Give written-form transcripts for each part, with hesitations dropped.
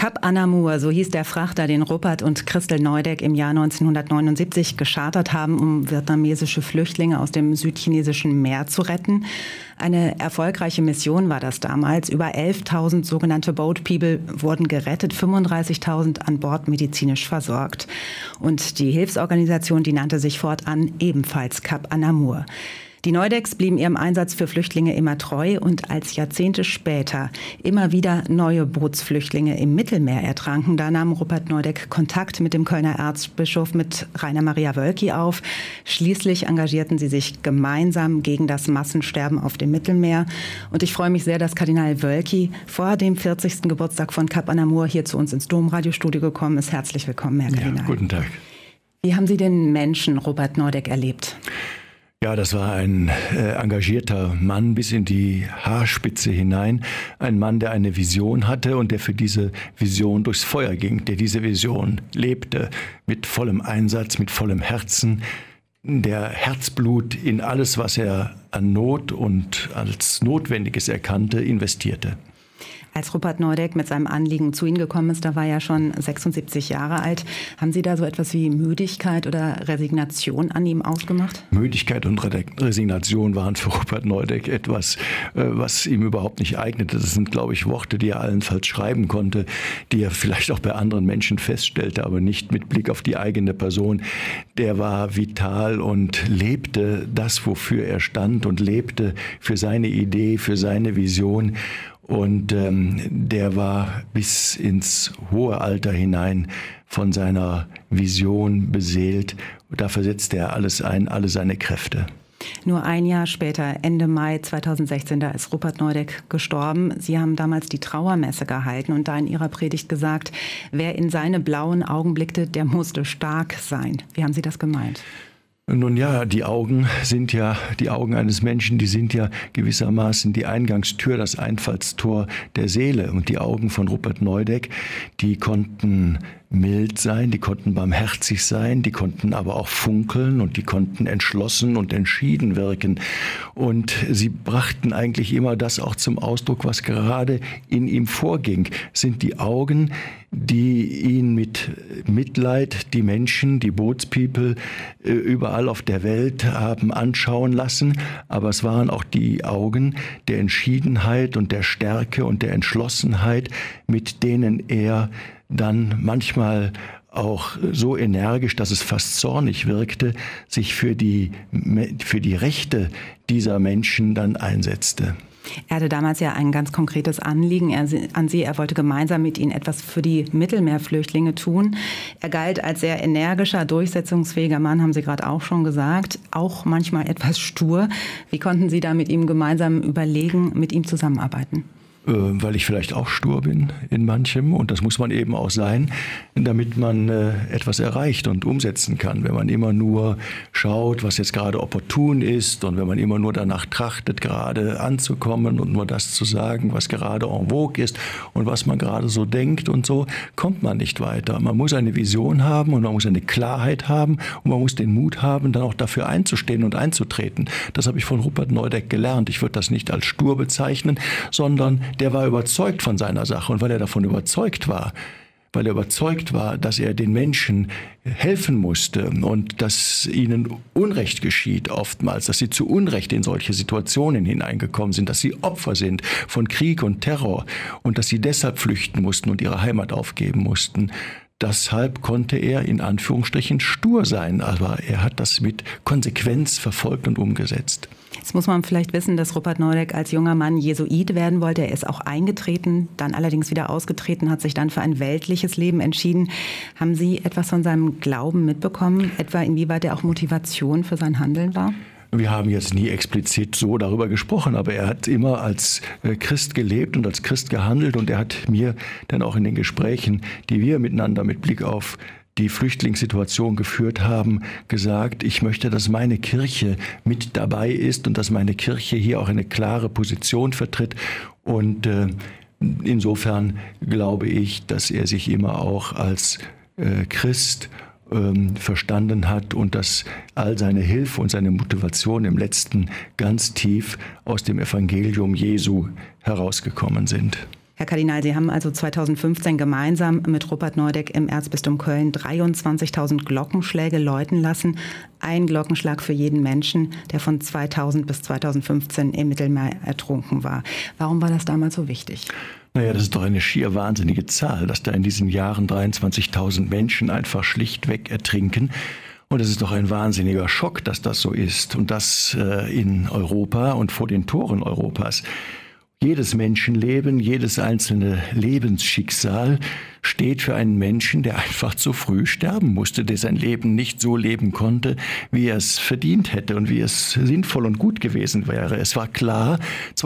Cap Anamur, so hieß der Frachter, den Rupert und Christel Neudeck im Jahr 1979 geschartert haben, um vietnamesische Flüchtlinge aus dem südchinesischen Meer zu retten. Eine erfolgreiche Mission war das damals. Über 11.000 sogenannte Boat People wurden gerettet, 35.000 an Bord medizinisch versorgt. Und die Hilfsorganisation, die nannte sich fortan ebenfalls Cap Anamur. Die Neudecks blieben ihrem Einsatz für Flüchtlinge immer treu und als Jahrzehnte später immer wieder neue Bootsflüchtlinge im Mittelmeer ertranken, da nahm Rupert Neudeck Kontakt mit dem Kölner Erzbischof, mit Rainer Maria Wölki auf. Schließlich engagierten sie sich gemeinsam gegen das Massensterben auf dem Mittelmeer. Und ich freue mich sehr, dass Kardinal Wölki vor dem 40. Geburtstag von Cap Anamur hier zu uns ins Domradiostudio gekommen ist. Herzlich willkommen, Herr Kardinal. Ja, guten Tag. Wie haben Sie den Menschen Rupert Neudeck erlebt? Ja, das war ein engagierter Mann bis in die Haarspitze hinein. Ein Mann, der eine Vision hatte und der für diese Vision durchs Feuer ging, der diese Vision lebte mit vollem Einsatz, mit vollem Herzen, der Herzblut in alles, was er an Not und als Notwendiges erkannte, investierte. Als Rupert Neudeck mit seinem Anliegen zu Ihnen gekommen ist, da war er schon 76 Jahre alt. Haben Sie da so etwas wie Müdigkeit oder Resignation an ihm ausgemacht? Müdigkeit und Resignation waren für Rupert Neudeck etwas, was ihm überhaupt nicht eignete. Das sind, glaube ich, Worte, die er allenfalls schreiben konnte, die er vielleicht auch bei anderen Menschen feststellte, aber nicht mit Blick auf die eigene Person. Der war vital und lebte das, wofür er stand, und lebte für seine Idee, für seine Vision. Und der war bis ins hohe Alter hinein von seiner Vision beseelt. Dafür setzte er alles ein, alle seine Kräfte. Nur ein Jahr später, Ende Mai 2016, da ist Rupert Neudeck gestorben. Sie haben damals die Trauermesse gehalten und da in Ihrer Predigt gesagt, wer in seine blauen Augen blickte, der musste stark sein. Wie haben Sie das gemeint? Nun ja, die Augen eines Menschen, die sind ja gewissermaßen die Eingangstür, das Einfallstor der Seele. Und die Augen von Rupert Neudeck, die konnten mild sein, die konnten barmherzig sein, die konnten aber auch funkeln und die konnten entschlossen und entschieden wirken. Und sie brachten eigentlich immer das auch zum Ausdruck, was gerade in ihm vorging. Es sind die Augen, die ihn mit Mitleid, die Menschen, die Bootspeople überall auf der Welt haben anschauen lassen. Aber es waren auch die Augen der Entschiedenheit und der Stärke und der Entschlossenheit, mit denen er dann manchmal auch so energisch, dass es fast zornig wirkte, sich für die Rechte dieser Menschen dann einsetzte. Er hatte damals ja ein ganz konkretes Anliegen an Sie. Er wollte gemeinsam mit Ihnen etwas für die Mittelmeerflüchtlinge tun. Er galt als sehr energischer, durchsetzungsfähiger Mann, haben Sie gerade auch schon gesagt, auch manchmal etwas stur. Wie konnten Sie da mit ihm gemeinsam überlegen, mit ihm zusammenarbeiten? Weil ich vielleicht auch stur bin in manchem, und das muss man eben auch sein, damit man etwas erreicht und umsetzen kann. Wenn man immer nur schaut, was jetzt gerade opportun ist, und wenn man immer nur danach trachtet, gerade anzukommen und nur das zu sagen, was gerade en vogue ist und was man gerade so denkt und so, kommt man nicht weiter. Man muss eine Vision haben und man muss eine Klarheit haben und man muss den Mut haben, dann auch dafür einzustehen und einzutreten. Das habe ich von Rupert Neudeck gelernt. Ich würde das nicht als stur bezeichnen, sondern der war überzeugt von seiner Sache, und weil er überzeugt war, dass er den Menschen helfen musste und dass ihnen Unrecht geschieht oftmals, dass sie zu Unrecht in solche Situationen hineingekommen sind, dass sie Opfer sind von Krieg und Terror und dass sie deshalb flüchten mussten und ihre Heimat aufgeben mussten. Deshalb konnte er in Anführungsstrichen stur sein, aber er hat das mit Konsequenz verfolgt und umgesetzt. Jetzt muss man vielleicht wissen, dass Rupert Neudeck als junger Mann Jesuit werden wollte. Er ist auch eingetreten, dann allerdings wieder ausgetreten, hat sich dann für ein weltliches Leben entschieden. Haben Sie etwas von seinem Glauben mitbekommen, etwa inwieweit er auch Motivation für sein Handeln war? Wir haben jetzt nie explizit so darüber gesprochen, aber er hat immer als Christ gelebt und als Christ gehandelt, und er hat mir dann auch in den Gesprächen, die wir miteinander mit Blick auf die Flüchtlingssituation geführt haben, gesagt, ich möchte, dass meine Kirche mit dabei ist und dass meine Kirche hier auch eine klare Position vertritt. Und insofern glaube ich, dass er sich immer auch als Christ verstanden hat und dass all seine Hilfe und seine Motivation im Letzten ganz tief aus dem Evangelium Jesu herausgekommen sind. Herr Kardinal, Sie haben also 2015 gemeinsam mit Rupert Neudeck im Erzbistum Köln 23.000 Glockenschläge läuten lassen. Ein Glockenschlag für jeden Menschen, der von 2000 bis 2015 im Mittelmeer ertrunken war. Warum war das damals so wichtig? Naja, das ist doch eine schier wahnsinnige Zahl, dass da in diesen Jahren 23.000 Menschen einfach schlichtweg ertrinken. Und es ist doch ein wahnsinniger Schock, dass das so ist. Und das in Europa und vor den Toren Europas. Jedes Menschenleben, jedes einzelne Lebensschicksal steht für einen Menschen, der einfach zu früh sterben musste, der sein Leben nicht so leben konnte, wie er es verdient hätte und wie es sinnvoll und gut gewesen wäre. Es war klar,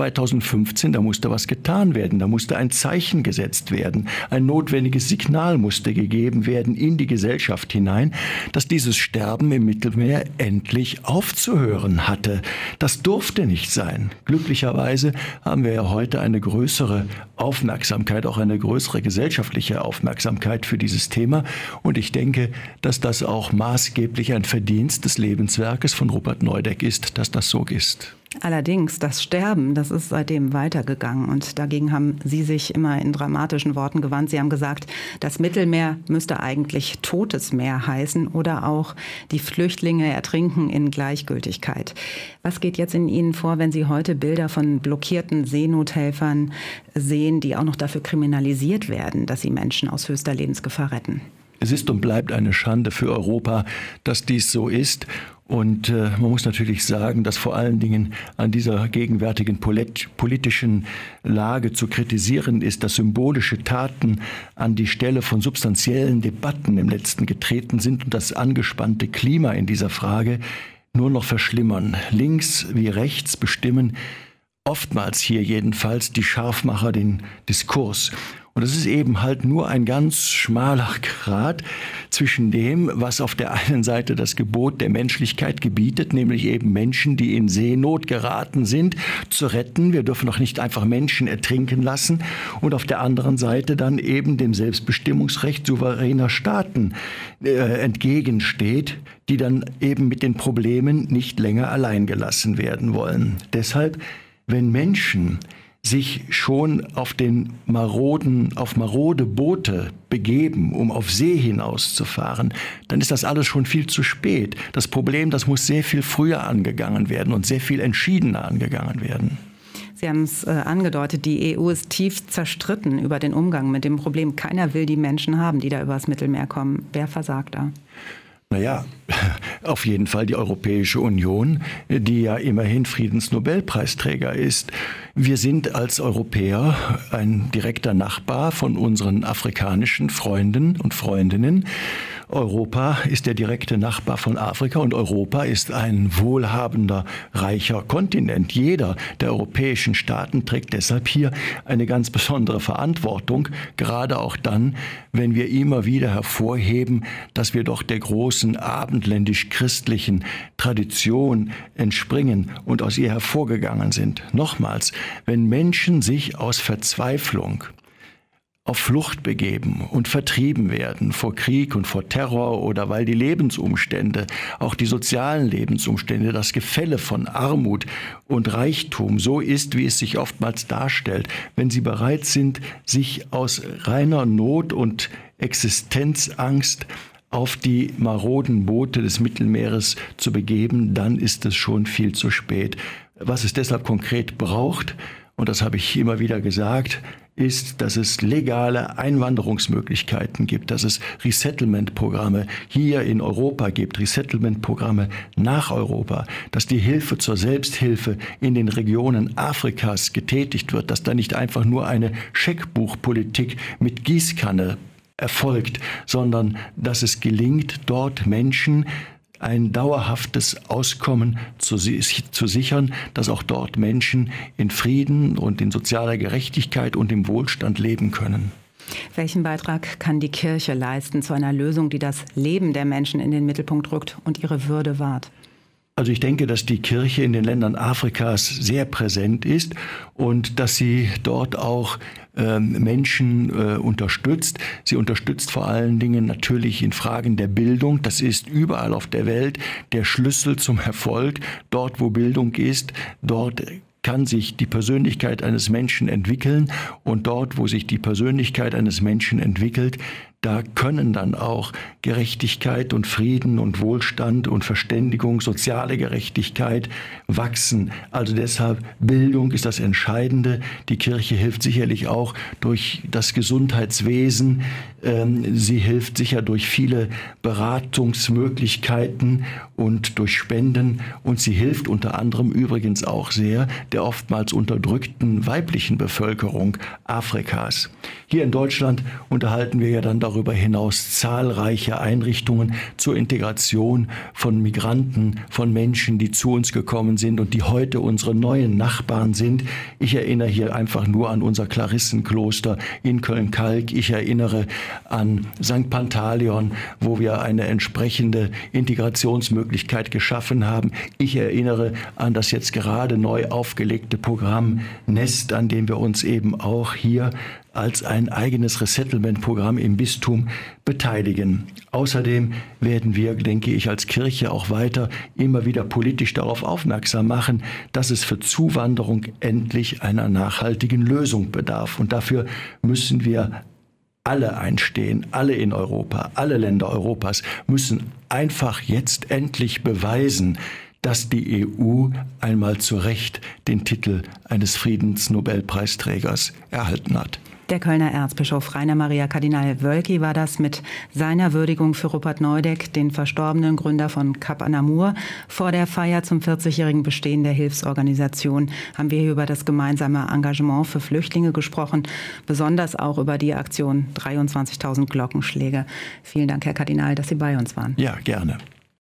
2015, da musste was getan werden, da musste ein Zeichen gesetzt werden, ein notwendiges Signal musste gegeben werden in die Gesellschaft hinein, dass dieses Sterben im Mittelmeer endlich aufzuhören hatte. Das durfte nicht sein. Glücklicherweise haben wir ja heute eine größere Aufmerksamkeit, auch eine größere gesellschaftliche Aufmerksamkeit für dieses Thema. Und ich denke, dass das auch maßgeblich ein Verdienst des Lebenswerkes von Rupert Neudeck ist, dass das so ist. Allerdings, das Sterben, das ist seitdem weitergegangen und dagegen haben Sie sich immer in dramatischen Worten gewandt. Sie haben gesagt, das Mittelmeer müsste eigentlich Totes Meer heißen oder auch die Flüchtlinge ertrinken in Gleichgültigkeit. Was geht jetzt in Ihnen vor, wenn Sie heute Bilder von blockierten Seenothelfern sehen, die auch noch dafür kriminalisiert werden, dass sie Menschen aus höchster Lebensgefahr retten? Es ist und bleibt eine Schande für Europa, dass dies so ist. Und man muss natürlich sagen, dass vor allen Dingen an dieser gegenwärtigen politischen Lage zu kritisieren ist, dass symbolische Taten an die Stelle von substanziellen Debatten im Letzten getreten sind und das angespannte Klima in dieser Frage nur noch verschlimmern. Links wie rechts bestimmen oftmals hier jedenfalls die Scharfmacher den Diskurs. Und es ist eben halt nur ein ganz schmaler Grat zwischen dem, was auf der einen Seite das Gebot der Menschlichkeit gebietet, nämlich eben Menschen, die in Seenot geraten sind, zu retten. Wir dürfen doch nicht einfach Menschen ertrinken lassen. Und auf der anderen Seite dann eben dem Selbstbestimmungsrecht souveräner Staaten entgegensteht, die dann eben mit den Problemen nicht länger allein gelassen werden wollen. Deshalb, wenn Menschen sich schon auf marode Boote begeben, um auf See hinauszufahren, dann ist das alles schon viel zu spät. Das Problem, das muss sehr viel früher angegangen werden und sehr viel entschiedener angegangen werden. Sie haben es angedeutet, die EU ist tief zerstritten über den Umgang mit dem Problem. Keiner will die Menschen haben, die da übers Mittelmeer kommen. Wer versagt da? Naja, auf jeden Fall die Europäische Union, die ja immerhin Friedensnobelpreisträger ist. Wir sind als Europäer ein direkter Nachbar von unseren afrikanischen Freunden und Freundinnen. Europa ist der direkte Nachbar von Afrika und Europa ist ein wohlhabender, reicher Kontinent. Jeder der europäischen Staaten trägt deshalb hier eine ganz besondere Verantwortung, gerade auch dann, wenn wir immer wieder hervorheben, dass wir doch der großen abendländisch-christlichen Tradition entspringen und aus ihr hervorgegangen sind. Nochmals, wenn Menschen sich aus Verzweiflung auf Flucht begeben und vertrieben werden vor Krieg und vor Terror oder weil die Lebensumstände, auch die sozialen Lebensumstände, das Gefälle von Armut und Reichtum so ist, wie es sich oftmals darstellt, wenn sie bereit sind, sich aus reiner Not und Existenzangst auf die maroden Boote des Mittelmeeres zu begeben, dann ist es schon viel zu spät. Was es deshalb konkret braucht, und das habe ich immer wieder gesagt, ist, dass es legale Einwanderungsmöglichkeiten gibt, dass es Resettlement-Programme hier in Europa gibt, Resettlement-Programme nach Europa, dass die Hilfe zur Selbsthilfe in den Regionen Afrikas getätigt wird, dass da nicht einfach nur eine Scheckbuchpolitik mit Gießkanne erfolgt, sondern dass es gelingt, dort Menschen ein dauerhaftes Auskommen zu sichern, dass auch dort Menschen in Frieden und in sozialer Gerechtigkeit und im Wohlstand leben können. Welchen Beitrag kann die Kirche leisten zu einer Lösung, die das Leben der Menschen in den Mittelpunkt rückt und ihre Würde wahrt? Also ich denke, dass die Kirche in den Ländern Afrikas sehr präsent ist und dass sie dort auch Menschen unterstützt. Sie unterstützt vor allen Dingen natürlich in Fragen der Bildung. Das ist überall auf der Welt der Schlüssel zum Erfolg. Dort, wo Bildung ist, dort kann sich die Persönlichkeit eines Menschen entwickeln, und dort, wo sich die Persönlichkeit eines Menschen entwickelt, da können dann auch Gerechtigkeit und Frieden und Wohlstand und Verständigung, soziale Gerechtigkeit wachsen. Also deshalb, Bildung ist das Entscheidende. Die Kirche hilft sicherlich auch durch das Gesundheitswesen. Sie hilft sicher durch viele Beratungsmöglichkeiten und durch Spenden. Und sie hilft unter anderem übrigens auch sehr der oftmals unterdrückten weiblichen Bevölkerung Afrikas. Hier in Deutschland unterhalten wir ja dann darüber hinaus zahlreiche Einrichtungen zur Integration von Migranten, von Menschen, die zu uns gekommen sind und die heute unsere neuen Nachbarn sind. Ich erinnere hier einfach nur an unser Klarissenkloster in Köln-Kalk. Ich erinnere an St. Pantaleon, wo wir eine entsprechende Integrationsmöglichkeit geschaffen haben. Ich erinnere an das jetzt gerade neu aufgelegte Programm Nest, an dem wir uns eben auch hier als ein eigenes Resettlement-Programm im Bistum beteiligen. Außerdem werden wir, denke ich, als Kirche auch weiter immer wieder politisch darauf aufmerksam machen, dass es für Zuwanderung endlich einer nachhaltigen Lösung bedarf. Und dafür müssen wir alle einstehen, alle in Europa, alle Länder Europas müssen einfach jetzt endlich beweisen, dass die EU einmal zu Recht den Titel eines Friedensnobelpreisträgers erhalten hat. Der Kölner Erzbischof Rainer Maria Kardinal Wölki war das mit seiner Würdigung für Rupert Neudeck, den verstorbenen Gründer von Cap Anamur. Vor der Feier zum 40-jährigen Bestehen der Hilfsorganisation haben wir hier über das gemeinsame Engagement für Flüchtlinge gesprochen, besonders auch über die Aktion 23.000 Glockenschläge. Vielen Dank, Herr Kardinal, dass Sie bei uns waren. Ja, gerne.